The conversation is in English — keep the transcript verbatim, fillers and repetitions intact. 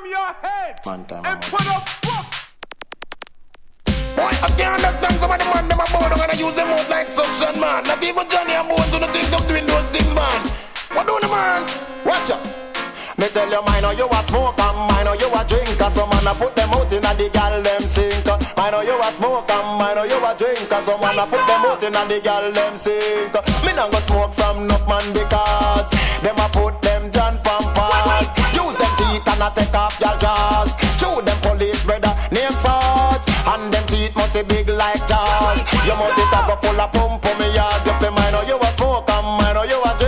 from your head Man, time and out. put up fuck. Boy, I can't understand some of the man them a board. I'm gonna use them out like suction, man. Not even Johnny and Bones who think of doing those things, man. What do the man? Watch out. Me tell you, mine know you a smoke and mine know you a drink. And some man a put them out in a the gal them sink. Mine know you a smoke and mine know you a drink. And some man a put them out in a the gal them sink. Me nah go smoke from enough man because them a put them John Pampas.